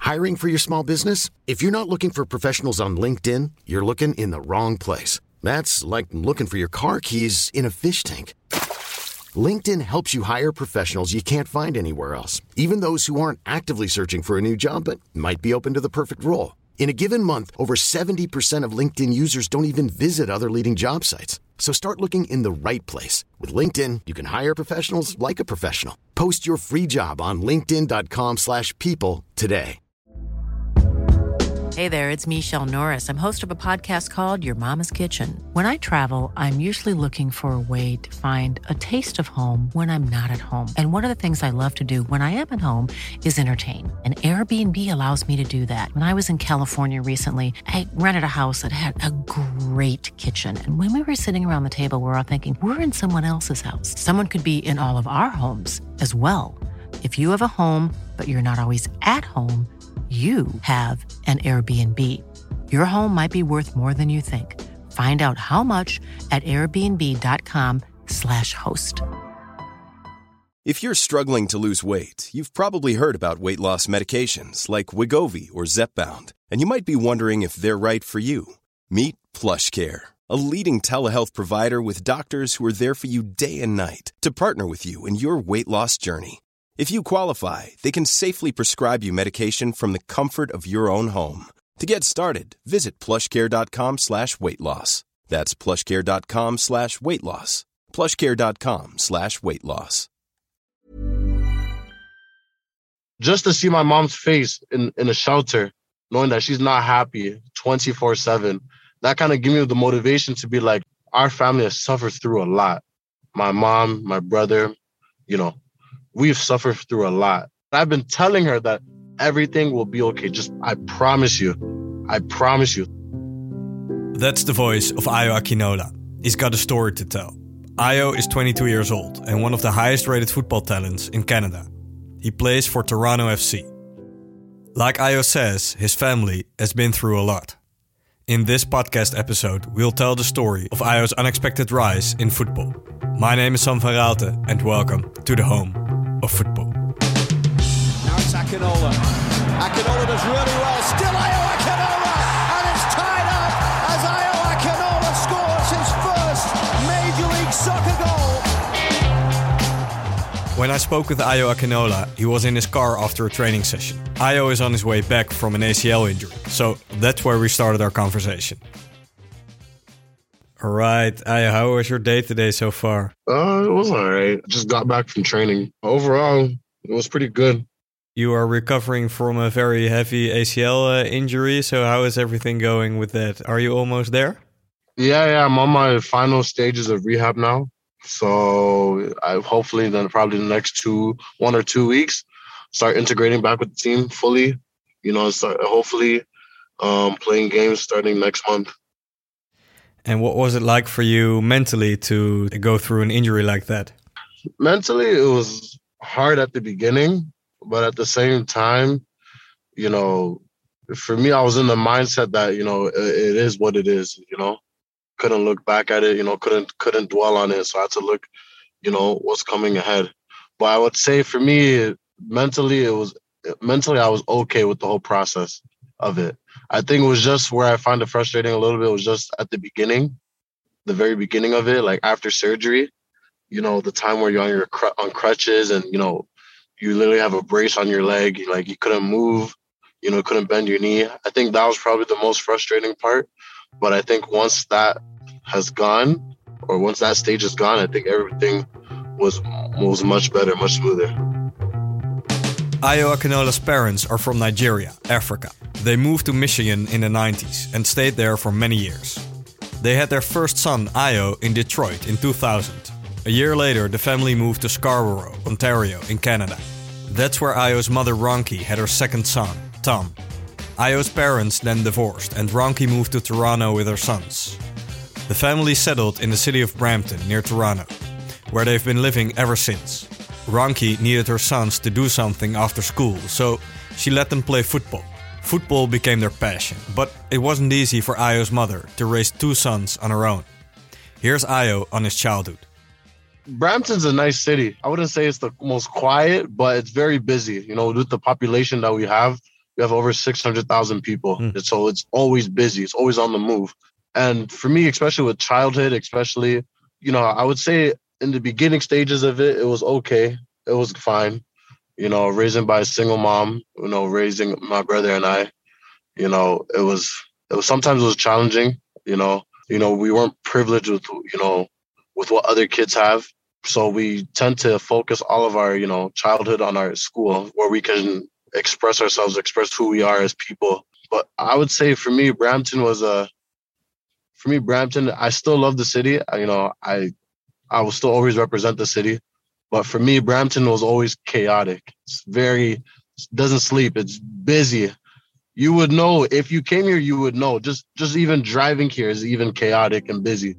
Hiring for your small business? If you're not looking for professionals on LinkedIn, you're looking in the wrong place. That's like looking for your car keys in a fish tank. LinkedIn helps you hire professionals you can't find anywhere else, even those who aren't actively searching for a new job but might be open to the perfect role. In a given month, over 70% of LinkedIn users don't even visit other leading job sites. So start looking in the right place. With LinkedIn, you can hire professionals like a professional. Post your free job on linkedin.com/people today. Hey there, it's Michelle Norris. I'm host of a podcast called Your Mama's Kitchen. When I travel, I'm usually looking for a way to find a taste of home when I'm not at home. And one of the things I love to do when I am at home is entertain. And Airbnb allows me to do that. When I was in California recently, I rented a house that had a great kitchen. And when we were sitting around the table, we were all thinking, we're in someone else's house. Someone could be in all of our homes as well. If you have a home, but you're not always at home, you have an Airbnb. Your home might be worth more than you think. Find out how much at airbnb.com/host. If you're struggling to lose weight, you've probably heard about weight loss medications like Wegovy or Zepbound, and you might be wondering if they're right for you. Meet PlushCare, a leading telehealth provider with doctors who are there for you day and night to partner with you in your weight loss journey. If you qualify, they can safely prescribe you medication from the comfort of your own home. To get started, visit plushcare.com/weightloss. That's plushcare.com/weightloss. plushcare.com/weightloss. Just to see my mom's face in a shelter, knowing that she's not happy 24/7, that kind of gave me the motivation to be like, our family has suffered through a lot. My mom, my brother, we've suffered through a lot. I've been telling her that everything will be okay. Just, I promise you. I promise you. That's the voice of Ayo Akinola. He's got a story to tell. Ayo is 22 years old and one of the highest rated football talents in Canada. He plays for Toronto FC. Like Ayo says, his family has been through a lot. In this podcast episode, we'll tell the story of Ayo's unexpected rise in football. My name is Sam van Raalte and welcome to the home of football. Now it's Akinola. Akinola does really well. Still Ayo Akinola! And it's tied up as Ayo Akinola scores his first Major League Soccer goal. When I spoke with Ayo Akinola, he was in his car after a training session. Ayo is on his way back from an ACL injury, so that's where we started our conversation. All right, Ayo, how was your day today so far? It was all right. Just got back from training. Overall, it was pretty good. You are recovering from a very heavy ACL injury, so how is everything going with that? Are you almost there? Yeah, I'm on my final stages of rehab now. So I hopefully then probably the next 1 or 2 weeks, start integrating back with the team fully. Start hopefully playing games starting next month. And what was it like for you mentally to go through an injury like that? Mentally, it was hard at the beginning, but at the same time, for me, I was in the mindset that, it is what it is, Couldn't look back at it, couldn't dwell on it. So I had to look, what's coming ahead. But I would say for me, mentally, I was okay with the whole process of it. I think it was just where I find it frustrating a little bit was just at the very beginning of it, like after surgery, the time where you're on crutches and, you literally have a brace on your leg, like you couldn't move, couldn't bend your knee. I think that was probably the most frustrating part. But I think once that has gone, or once that stage is gone, I think everything was much better, much smoother. Ayo Akinola's parents are from Nigeria, Africa. They moved to Michigan in the 90s and stayed there for many years. They had their first son, Ayo, in Detroit in 2000. A year later, the family moved to Scarborough, Ontario, in Canada. That's where Ayo's mother, Ronki, had her second son, Tom. Ayo's parents then divorced and Ronki moved to Toronto with her sons. The family settled in the city of Brampton, near Toronto, where they've been living ever since. Ronki needed her sons to do something after school, so she let them play football. Football became their passion, but it wasn't easy for Ayo's mother to raise 2 sons on her own. Here's Ayo on his childhood. Brampton's a nice city. I wouldn't say it's the most quiet, but it's very busy. With the population that we have, We have over 600,000 people. So it's always busy. It's always on the move. And for me, especially with childhood, especially, you know, I would say in the beginning stages of it, it was okay. It was fine. You know, raising by a single mom, you know, raising my brother and I, you know, it was sometimes it was challenging, you know, we weren't privileged with, you know, with what other kids have. So we tend to focus all of our, you know, childhood on our school where we can express ourselves, express who we are as people. But I would say for me, Brampton, I still love the city. You know, I will still always represent the city. But for me, Brampton was always chaotic. It doesn't sleep. It's busy. You would know if you came here, you would know. Just even driving here is even chaotic and busy.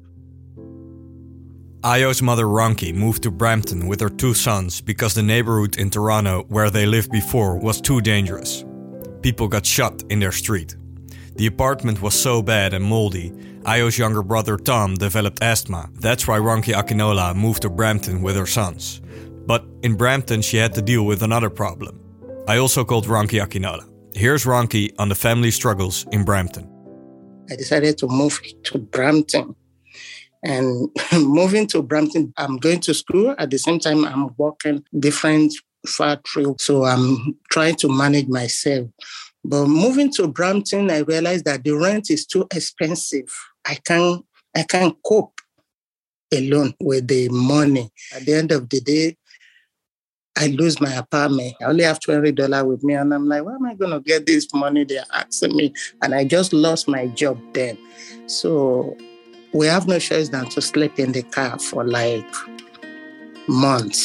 Ayo's mother Ronki moved to Brampton with her 2 sons because the neighborhood in Toronto where they lived before was too dangerous. People got shot in their street. The apartment was so bad and moldy, Ayo's younger brother Tom developed asthma. That's why Ronki Akinola moved to Brampton with her sons. But in Brampton she had to deal with another problem. I also called Ronki Akinola. Here's Ronki on the family struggles in Brampton. I decided to move to Brampton. And moving to Brampton, I'm going to school. At the same time, I'm working different factories. So I'm trying to manage myself. But moving to Brampton, I realized that the rent is too expensive. I can't cope alone with the money. At the end of the day, I lose my apartment. I only have $20 with me. And I'm like, where am I going to get this money they're asking me? And I just lost my job then. So we have no choice than to sleep in the car for like months.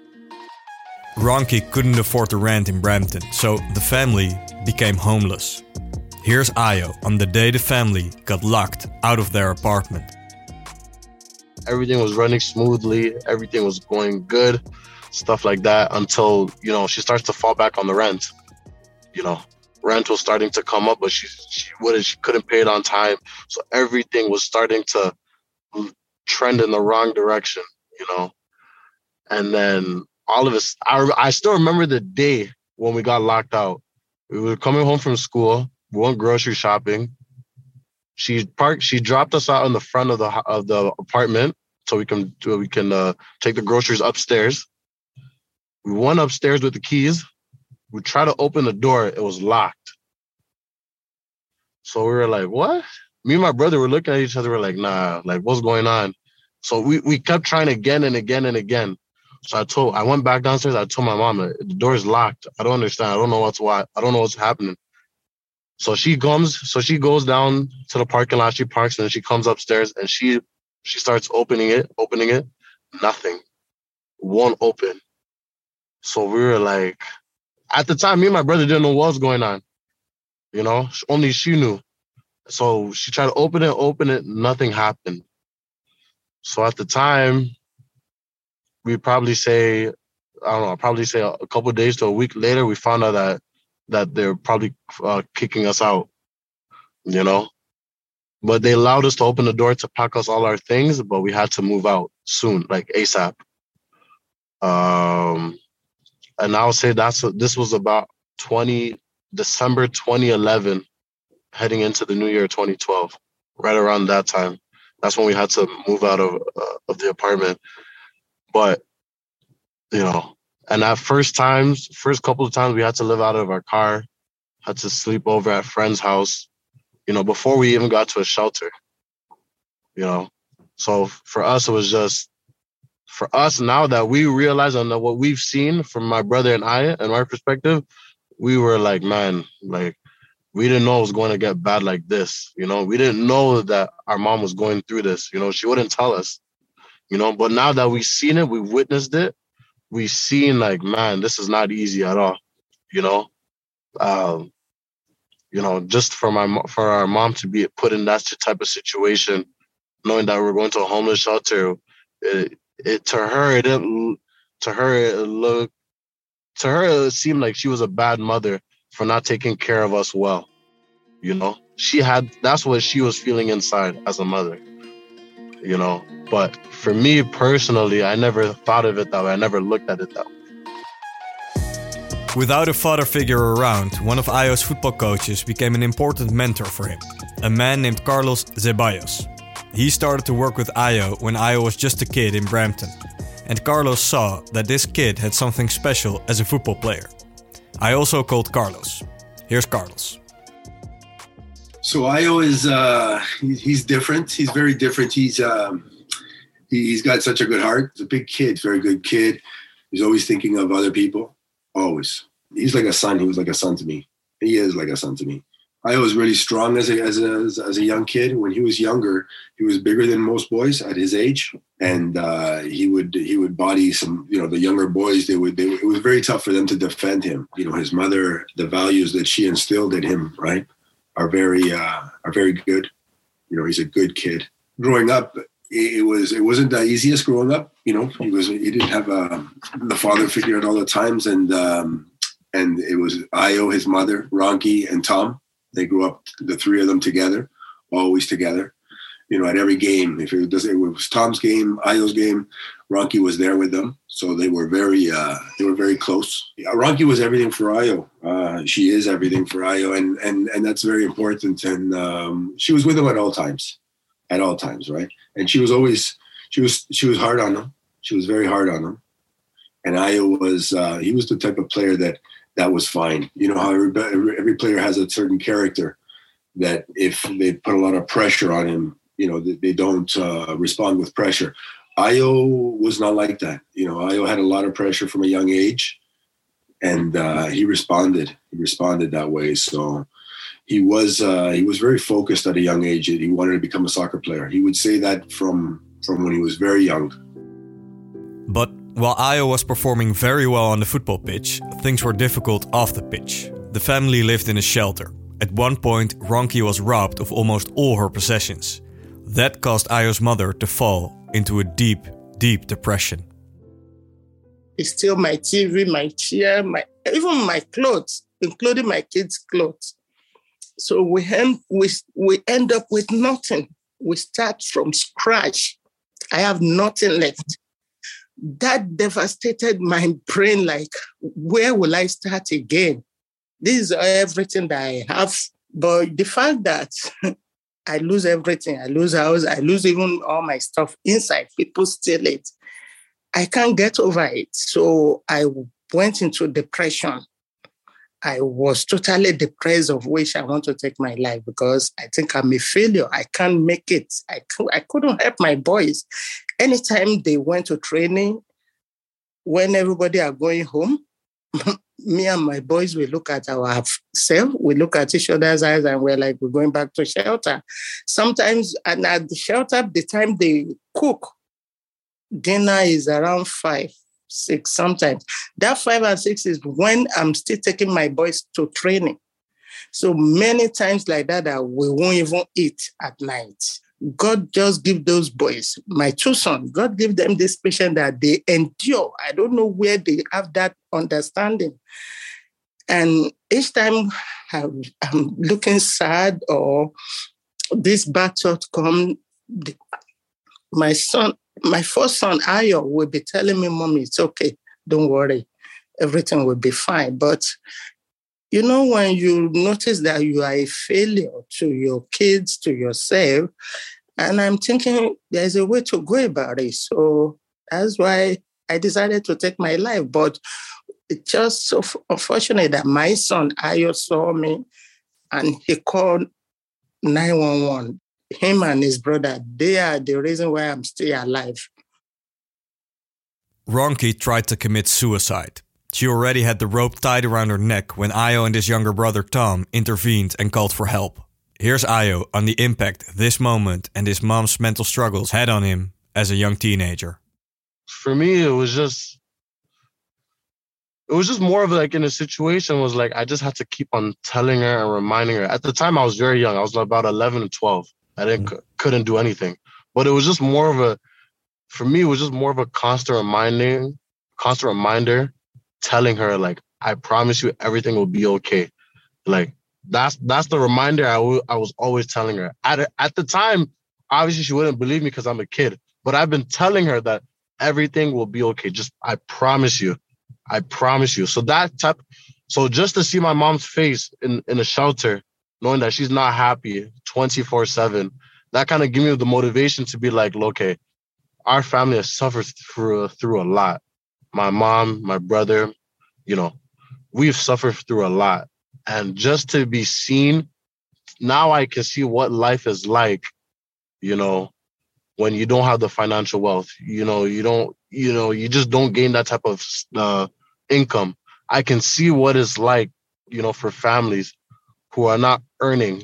Ronki couldn't afford the rent in Brampton, so the family became homeless. Here's Ayo on the day the family got locked out of their apartment. Everything was running smoothly. Everything was going good. Stuff like that until, you know, she starts to fall back on the rent. You know, rent was starting to come up, but she couldn't pay it on time. So everything was starting to trend in the wrong direction, you know. And then all of us, I still remember the day when we got locked out. We were coming home from school. We went grocery shopping. She dropped us out in the front of the apartment so we can take the groceries upstairs. We went upstairs with the keys. We tried to open the door. It was locked. So we were like, what? Me and my brother were looking at each other. We're like, nah, like, what's going on? So we kept trying again and again and again. So I went back downstairs. I told my mom, the door is locked. I don't understand. I don't know what's happening. So she goes down to the parking lot. She parks and then she comes upstairs and she starts opening it. Nothing. Won't open. So we were like, at the time, me and my brother didn't know what was going on. You know, only she knew. So she tried to open it, nothing happened. So at the time, we probably say a couple of days to a week later, we found out that they're probably kicking us out, you know. But they allowed us to open the door to pack us all our things, but we had to move out soon, like ASAP. And I would say this was about December 2011, heading into the new year 2012, right around that time. That's when we had to move out of the apartment. But, you know, and at first couple of times we had to live out of our car, had to sleep over at friend's house, you know, before we even got to a shelter, you know. So for us, it was just, for us now that we realize on what we've seen from my brother and I and our perspective, we were like, man, like, we didn't know it was going to get bad like this. You know, we didn't know that our mom was going through this. You know, she wouldn't tell us, you know, but now that we've seen it, we've witnessed it, we've seen like, man, this is not easy at all. You know, just for our mom to be put in that type of situation, knowing that we're going to a homeless shelter, it seemed like she was a bad mother for not taking care of us well. You know, that's what she was feeling inside as a mother, you know. But for me personally, I never thought of it that way. I never looked at it that way. Without a father figure around, one of Ayo's football coaches became an important mentor for him, a man named Carlos Zeballos. He started to work with Ayo when Ayo was just a kid in Brampton, and Carlos saw that this kid had something special as a football player. I also called Carlos. Here's Carlos. So Ayo is he's different. He's very different. He's got such a good heart. He's a big kid, very good kid. He's always thinking of other people. Always. He's like a son. He was like a son to me. He is like a son to me. Ayo was really strong as a young kid. When he was younger, he was bigger than most boys at his age, and he would body some, the younger boys. It was very tough for them to defend him. His mother, the values that she instilled in him, right, are very good. He's a good kid. Growing up, it wasn't the easiest growing up. He didn't have the father figure at all the times, and it was Ayo, his mother, Ronki, and Tom. They grew up, the three of them together, always together. At every game, if it was Tom's game, Ayo's game, Ronki was there with them, so they were very close. Ronki was everything for Ayo. She is everything for Ayo, and that's very important. And she was with him at all times, right? And she was hard on him. She was very hard on him. And Ayo was he was the type of player that was fine. How every player has a certain character that if they put a lot of pressure on him, they don't respond with pressure. Ayo was not like that. Ayo had a lot of pressure from a young age, and he responded. He responded that way. So he was very focused at a young age. He wanted to become a soccer player. He would say that from when he was very young. But while Ayo was performing very well on the football pitch, things were difficult off the pitch. The family lived in a shelter. At one point, Ronki was robbed of almost all her possessions. That caused Ayo's mother to fall into a deep, deep depression. It's still my TV, my chair, even my clothes, including my kids' clothes. So we end up with nothing. We start from scratch. I have nothing left. That devastated my brain, like, where will I start again? This is everything that I have. But the fact that I lose everything, I lose house, I lose even all my stuff inside, people steal it, I can't get over it. So I went into depression. I was totally depressed, of which I want to take my life because I think I'm a failure. I can't make it. I couldn't help my boys. Anytime they went to training, when everybody are going home, me and my boys, we look at ourselves, we look at each other's eyes, and we're like, we're going back to shelter. Sometimes, and at the shelter, the time they cook, dinner is around 5, 6 sometimes. That 5 and 6 is when I'm still taking my boys to training. So many times like that we won't even eat at night. God just give those boys, my 2 sons, God give them this patience that they endure. I don't know where they have that understanding. And each time I'm looking sad or this bad thought come, my first son, Ayo, will be telling me, Mommy, it's okay. Don't worry. Everything will be fine. But, when you notice that you are a failure to your kids, to yourself, and I'm thinking there's a way to go about it. So that's why I decided to take my life. But it's just so unfortunate that my son, Ayo, saw me and he called 911. Him and his brother, they are the reason why I'm still alive. Ronki tried to commit suicide. She already had the rope tied around her neck when Ayo and his younger brother Tom intervened and called for help. Here's Ayo on the impact this moment and his mom's mental struggles had on him as a young teenager. For me, it was just more of like in a situation was like I just had to keep on telling her and reminding her. At the time, I was very young. I was about 11 or 12. I couldn't do anything. But it was just more of a constant reminder, telling her, like, I promise you everything will be okay. Like, that's the reminder I was always telling her. At the time, obviously she wouldn't believe me because I'm a kid. But I've been telling her that everything will be okay. Just, I promise you, I promise you. So just to see my mom's face in a shelter, knowing that she's not happy 24/7, that kind of gave me the motivation to be like, okay, our family has suffered through a lot. My mom, my brother, we've suffered through a lot. And just to be seen, now I can see what life is like, when you don't have the financial wealth, you just don't gain that type of income. I can see what it's like, for families who are not earning,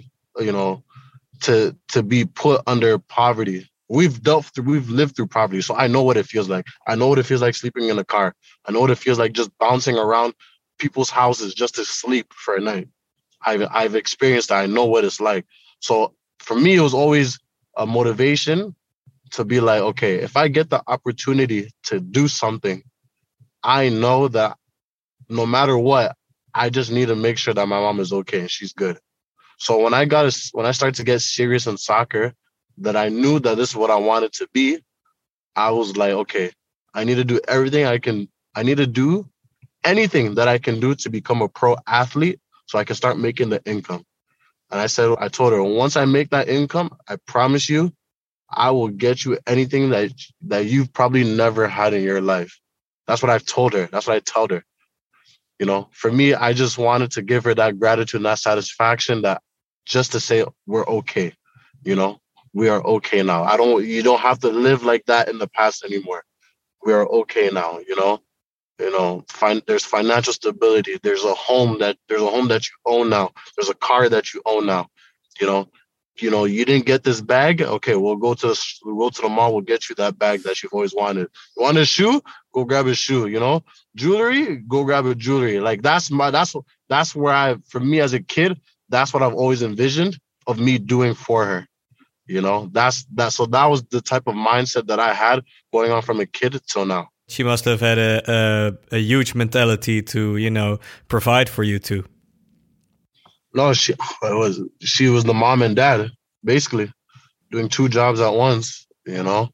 to be put under poverty. We've lived through poverty. So I know what it feels like. I know what it feels like sleeping in a car. I know what it feels like just bouncing around people's houses just to sleep for a night. I've experienced that. I know what it's like. So for me, it was always a motivation to be like, okay, if I get the opportunity to do something, I know that no matter what, I just need to make sure that my mom is okay and she's good. So when I started to get serious in soccer, that I knew that this is what I wanted to be, I was like, okay, I need to do everything I can. I need to do anything that I can do to become a pro athlete so I can start making the income. And I told her, once I make that income, I promise you, I will get you anything that you've probably never had in your life. That's what I've told her. That's what I tell her. For me, I just wanted to give her that gratitude and that satisfaction, that just to say we're okay. We are okay now. You don't have to live like that in the past anymore. We are okay now. There's financial stability. There's a home that you own now. There's a car that you own now. You didn't get this bag. Okay, we'll go to the mall. We'll get you that bag that you've always wanted. You want a shoe? Go grab a shoe. Jewelry? Go grab a jewelry. Like that's where for me as a kid, that's what I've always envisioned of me doing for her. So that was the type of mindset that I had going on from a kid till now. She must have had a huge mentality to, provide for you too. No, she was the mom and dad, basically, doing two jobs at once. The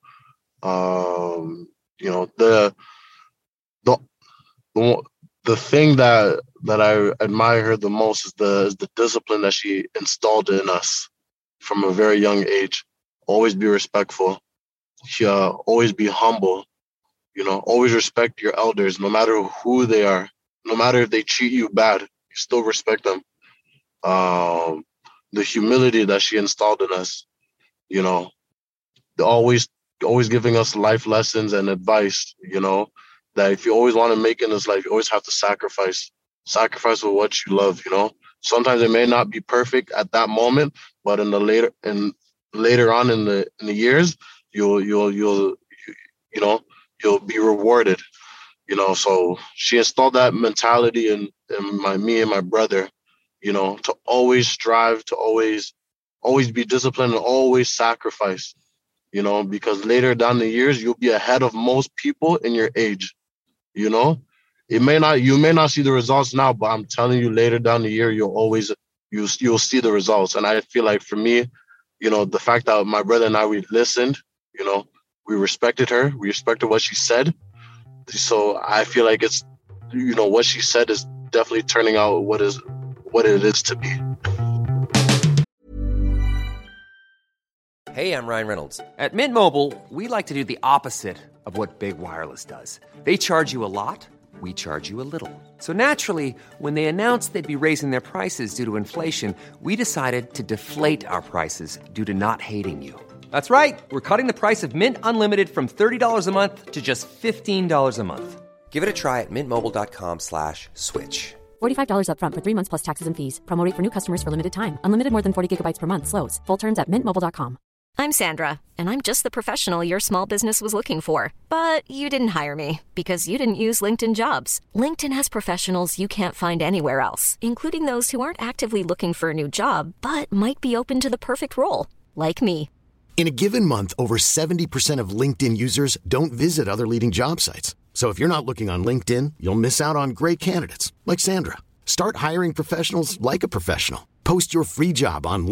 thing that I admire her the most is the discipline that she installed in us from a very young age. Always be respectful. Always be humble. Always respect your elders, no matter who they are. No matter if they treat you bad, you still respect them. The humility that she installed in us, always giving us life lessons and advice, that if you always want to make in this life, you always have to sacrifice with what you love. Sometimes it may not be perfect at that moment, but later on in the years, you'll be rewarded. So she installed that mentality in me and my brother, to always strive, to always be disciplined and always sacrifice, because later down the years, you'll be ahead of most people in your age. You may not see the results now, but I'm telling you, later down the year, you'll see the results. And I feel like for me, the fact that my brother and I, we listened, we respected her, we respected what she said. So I feel like it's, what she said is definitely turning out what it is to be. Hey, I'm Ryan Reynolds. At Mint Mobile, we like to do the opposite of what Big Wireless does. They charge you a lot, we charge you a little. So naturally, when they announced they'd be raising their prices due to inflation, we decided to deflate our prices due to not hating you. That's right. We're cutting the price of Mint Unlimited from $30 a month to just $15 a month. Give it a try at mintmobile.com/switch. $45 up front for 3 months plus taxes and fees. Promo rate for new customers for limited time. Unlimited more than 40 gigabytes per month. Slows full terms at mintmobile.com. I'm Sandra, and I'm just the professional your small business was looking for. But you didn't hire me because you didn't use LinkedIn Jobs. LinkedIn has professionals you can't find anywhere else, including those who aren't actively looking for a new job, but might be open to the perfect role, like me. In a given month, over 70% of LinkedIn users don't visit other leading job sites. So if you're not looking on LinkedIn, you'll miss out on great candidates like Sandra. Start hiring professionals like a professional. Post your free job on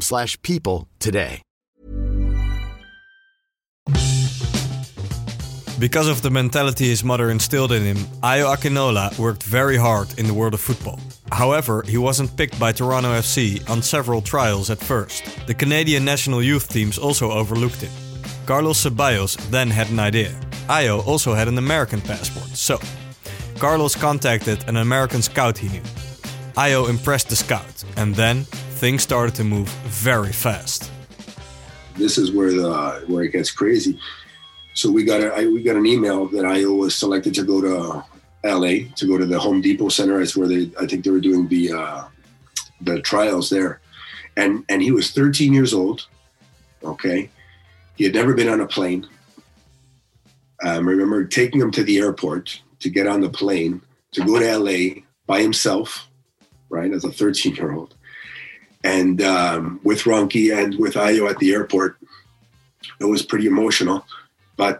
linkedin.com/people today. Because of the mentality his mother instilled in him, Ayo Akinola worked very hard in the world of football. However, he wasn't picked by Toronto FC on several trials at first. The Canadian national youth teams also overlooked him. Carlos Ceballos then had an idea. Ayo also had an American passport, so Carlos contacted an American scout he knew. Ayo impressed the scout, and then things started to move very fast. This is where it gets crazy. So we got an email that Ayo was selected to go to LA, to go to the Home Depot Center. That's where I think they were doing the trials there. And he was 13 years old. Okay. He had never been on a plane. I remember taking him to the airport to get on the plane to go to LA by himself, right, as a 13-year-old. And with Ronki and with Ayo at the airport, it was pretty emotional. But,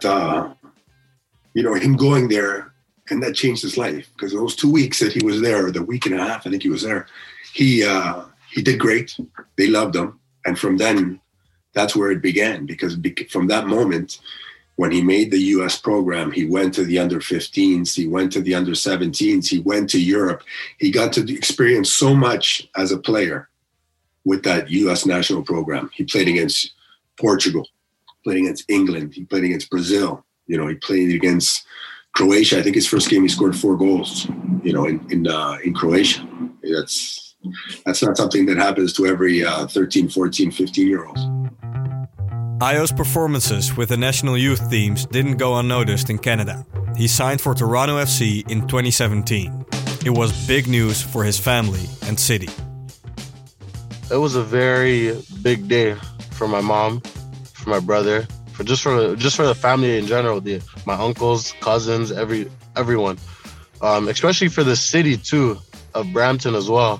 him going there, and that changed his life. Because those 2 weeks that he was there, the week and a half I think he was there, he did great. They loved him. And from then, that's where it began. Because from that moment, when he made the U.S. program, he went to the under-15s, he went to the under-17s, he went to Europe. He got to experience so much as a player with that U.S. national program. He played against Portugal, played against England, he played against Brazil. He played against Croatia. I think his first game he scored 4 goals, in Croatia. That's not something that happens to every 13, 14, 15-year-olds. Ayo's performances with the national youth teams didn't go unnoticed in Canada. He signed for Toronto FC in 2017. It was big news for his family and city. It was a very big day for my mom, for my brother, for the family in general, my uncles, cousins, everyone, especially for the city too of Brampton as well.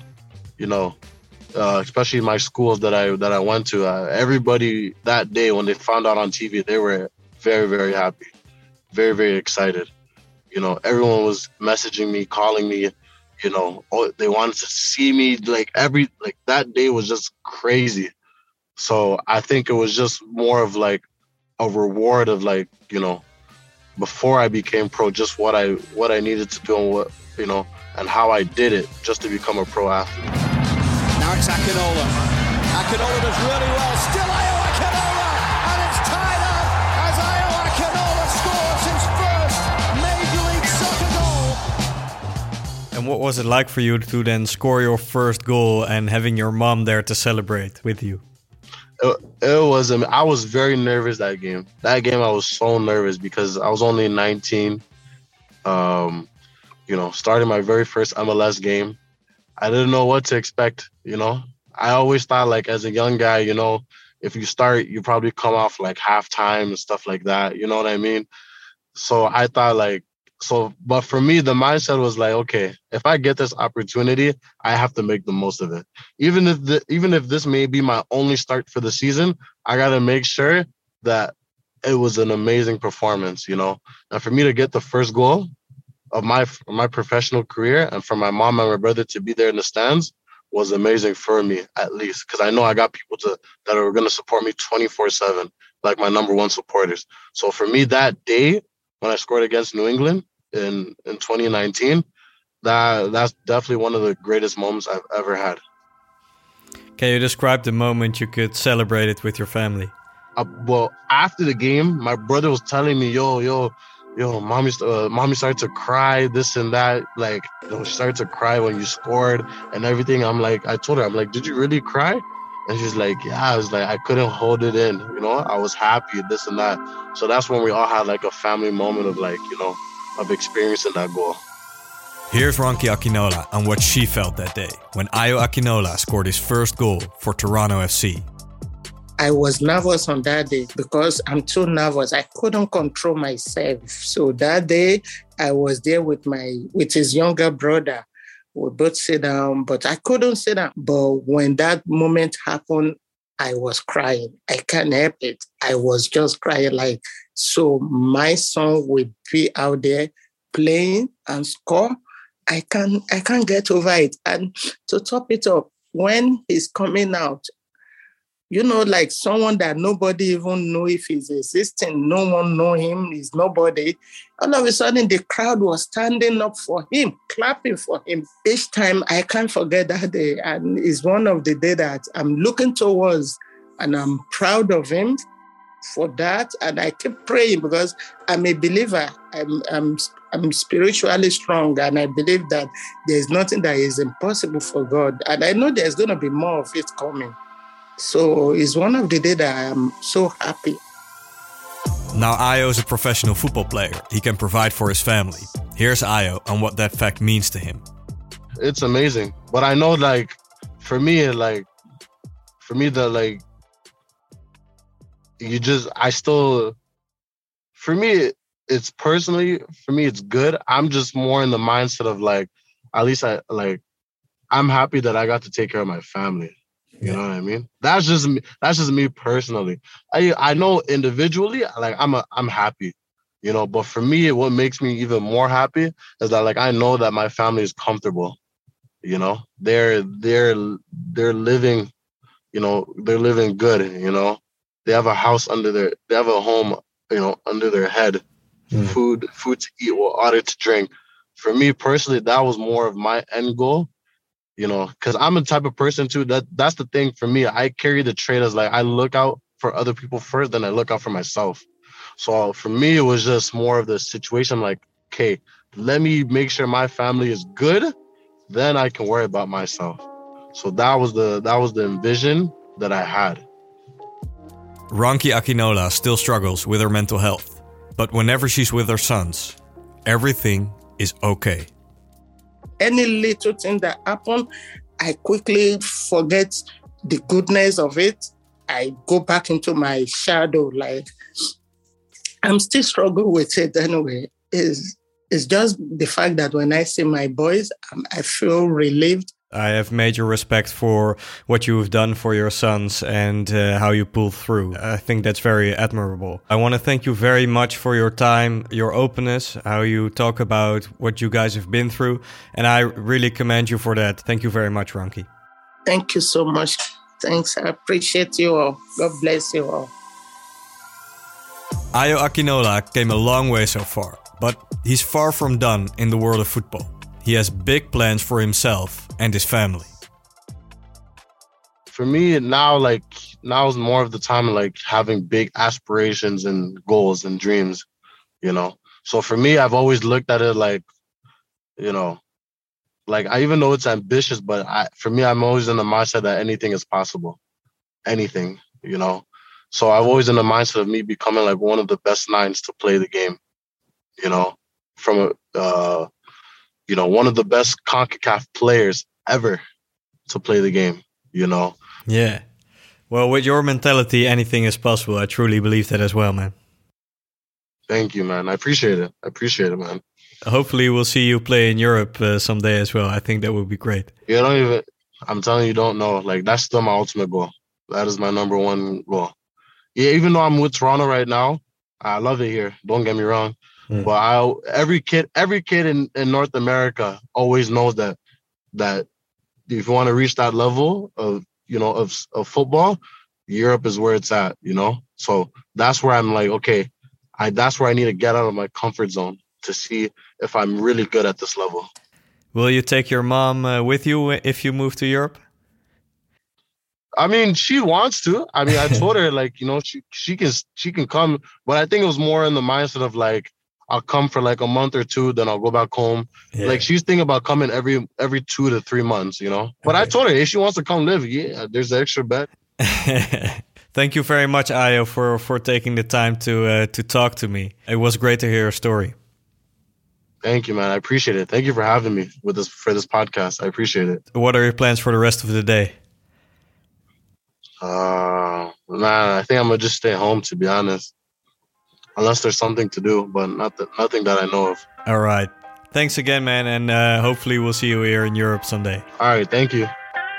Especially my schools that I went to. Everybody that day when they found out on TV, they were very, very happy, very, very excited. Everyone was messaging me, calling me. They wanted to see me. That day was just crazy. So I think it was just more of like a reward of before I became pro, just what I needed to do and what and how I did it just to become a pro athlete. Now it's Akinola. Akinola does really well. Still Ayo Akinola, and it's tied up as Ayo Akinola scores his first Major League Soccer goal. And what was it like for you to then score your first goal and having your mom there to celebrate with you? I was very nervous that game. That game I was so nervous because I was only 19. Starting my very first MLS game. I didn't know what to expect, I always thought as a young guy, if you start, you probably come off halftime and stuff like that. You know what I mean? So I thought but for me, the mindset was okay, if I get this opportunity, I have to make the most of it. Even if this may be my only start for the season, I got to make sure that it was an amazing performance, And for me to get the first goal of my professional career and for my mom and my brother to be there in the stands was amazing for me, at least, because I know I got people that are going to support me 24/7, like my number one supporters. So for me, that day when I scored against New England in 2019, that's definitely one of the greatest moments I've ever had. Can you describe the moment you could celebrate it with your family? Well, after the game, my brother was telling me, yo, mommy started to cry, this and that. She started to cry when you scored and everything. I told her, did you really cry? And she's like, yeah. I was I couldn't hold it in. I was happy, this and that. So that's when we all had a family moment of of experiencing that goal. Here's Ronki Akinola and what she felt that day when Ayo Akinola scored his first goal for Toronto FC. I was nervous on that day because I'm too nervous. I couldn't control myself. So that day I was there with his younger brother. We both sit down, but I couldn't sit down. But when that moment happened, I was crying. I can't help it. I was just crying so my son will be out there playing and score. I can't get over it. And to top it up, when he's coming out, like someone that nobody even know if he's existing. No one know him. He's nobody. All of a sudden, the crowd was standing up for him, clapping for him. Each time, I can't forget that day. And it's one of the days that I'm looking towards, and I'm proud of him for that. And I keep praying because I'm a believer. I'm spiritually strong, and I believe that there's nothing that is impossible for God. And I know there's going to be more of it coming. So it's one of the days that I am so happy. Now Ayo is a professional football player. He can provide for his family. Here's Ayo on what that fact means to him. It's amazing. But I know, for me, it's personally, for me, it's good. I'm just more in the mindset of at least I'm happy that I got to take care of my family. You know what I mean? That's just me personally. I know individually, I'm happy, but for me, what makes me even more happy is that I know that my family is comfortable. They're living, they're living good, they have a house they have a home, under their head, food to eat, water to drink. For me personally, that was more of my end goal. Because I'm a type of person too, that's the thing for me. I carry the trait as I look out for other people first, then I look out for myself. So for me, it was just more of the situation okay, let me make sure my family is good, then I can worry about myself. So that was the envision that I had. Ronke Akinola still struggles with her mental health, but whenever she's with her sons, everything is okay. Any little thing that happened, I quickly forget the goodness of it. I go back into my shadow. I'm still struggling with it anyway. It's just the fact that when I see my boys, I feel relieved. I have major respect for what you've done for your sons and how you pulled through. I think that's very admirable. I want to thank you very much for your time, your openness, how you talk about what you guys have been through. And I really commend you for that. Thank you very much, Ronke. Thank you so much. Thanks. I appreciate you all. God bless you all. Ayo Akinola came a long way so far, but he's far from done in the world of football. He has big plans for himself and his family. For me, now is more of the time having big aspirations and goals and dreams, So for me, I've always looked at it I even though it's ambitious, but for me, I'm always in the mindset that anything is possible. Anything, So I've always in the mindset of me becoming one of the best nines to play the game, from one of the best CONCACAF players ever to play the game, Yeah. Well, with your mentality, anything is possible. I truly believe that as well, man. Thank you, man. I appreciate it, man. Hopefully we'll see you play in Europe someday as well. I think that would be great. I'm telling you, don't know. That's still my ultimate goal. That is my number one goal. Yeah, even though I'm with Toronto right now, I love it here. Don't get me wrong. But every kid in North America always knows that if you want to reach that level of football, Europe is where it's at, So that's where I'm okay, that's where I need to get out of my comfort zone to see if I'm really good at this level. Will you take your mom with you if you move to Europe? I mean, she wants to. I mean, I told her she can come, but I think it was more in the mindset of I'll come for a month or two, then I'll go back home. Yeah. She's thinking about coming every 2 to 3 months, But okay. I told her if she wants to come live, there's the extra bed. Thank you very much, Ayo, for taking the time to talk to me. It was great to hear your story. Thank you, man. I appreciate it. Thank you for having me for this podcast. I appreciate it. What are your plans for the rest of the day? I think I'm gonna just stay home, to be honest. Unless there's something to do, but nothing that I know of. All right. Thanks again, man, and hopefully we'll see you here in Europe someday. All right, thank you.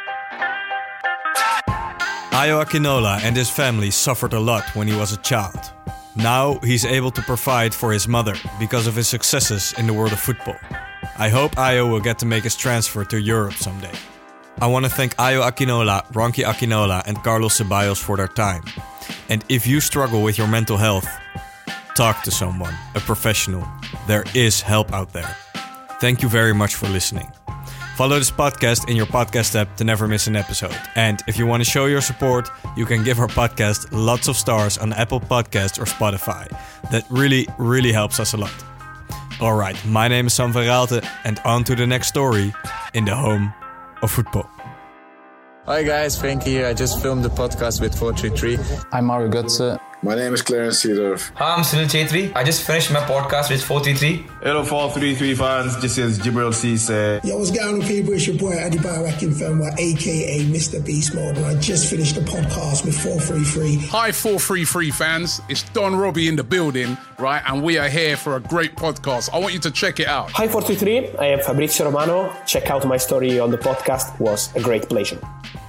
Ayo Akinola and his family suffered a lot when he was a child. Now he's able to provide for his mother because of his successes in the world of football. I hope Ayo will get to make his transfer to Europe someday. I want to thank Ayo Akinola, Ronki Akinola, and Carlos Ceballos for their time. And if you struggle with your mental health, talk to someone, a professional. There is help out there. Thank you very much for listening. Follow this podcast in your podcast app to never miss an episode. And if you want to show your support, you can give our podcast lots of stars on Apple Podcasts or Spotify. That really, really helps us a lot. All right, my name is Sam van Raalte, and on to the next story in the home of football. Hi guys, Frankie here. I just filmed the podcast with 433. I'm Mario Götze. My name is Clarence Seedorf. Hi, I'm Sunil Chetri. I just finished my podcast with 433. Hello 433 fans, this is Jibril Cisse. Yo, what's going on people? It's your boy Adi Bioakinfenwa, aka Mr. Beast Mode, and I just finished the podcast with 433. Hi 433 fans, it's Don Robbie in the building, right? And we are here for a great podcast. I want you to check it out. Hi 433, I am Fabrizio Romano. Check out my story on the podcast. It was a great pleasure.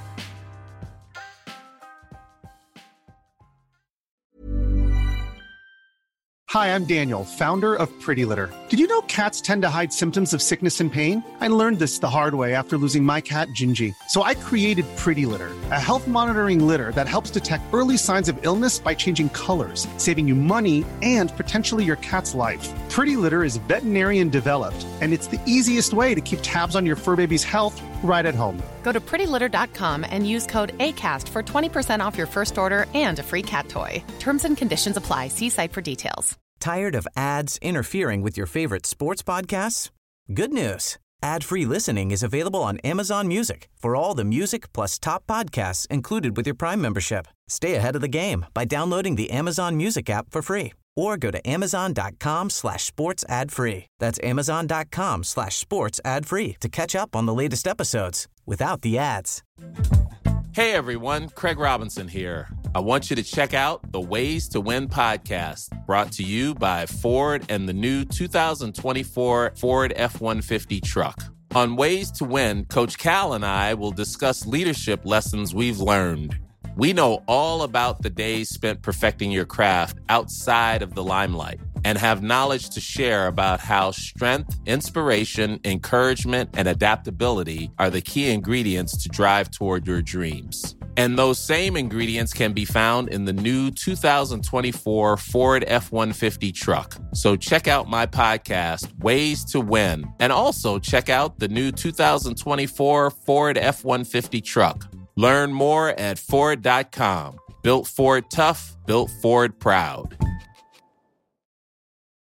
Hi, I'm Daniel, founder of Pretty Litter. Did you know cats tend to hide symptoms of sickness and pain? I learned this the hard way after losing my cat, Gingy. So I created Pretty Litter, a health monitoring litter that helps detect early signs of illness by changing colors, saving you money and potentially your cat's life. Pretty Litter is veterinarian developed, and it's the easiest way to keep tabs on your fur baby's health right at home. Go to prettylitter.com and use code ACAST for 20% off your first order and a free cat toy. Terms and conditions apply. See site for details. Tired of ads interfering with your favorite sports podcasts? Good news. Ad-free listening is available on Amazon Music for all the music plus top podcasts included with your Prime membership. Stay ahead of the game by downloading the Amazon Music app for free or go to amazon.com/sports ad free. That's amazon.com/sports ad free to catch up on the latest episodes without the ads. Hey everyone, Craig Robinson here. I want you to check out the Ways to Win podcast, brought to you by Ford and the new 2024 Ford F-150 truck. On Ways to Win, Coach Cal and I will discuss leadership lessons we've learned. We know all about the days spent perfecting your craft outside of the limelight and have knowledge to share about how strength, inspiration, encouragement, and adaptability are the key ingredients to drive toward your dreams. And those same ingredients can be found in the new 2024 Ford F-150 truck. So check out my podcast, Ways to Win, and also check out the new 2024 Ford F-150 truck. Learn more at Ford.com. Built Ford tough, built Ford proud.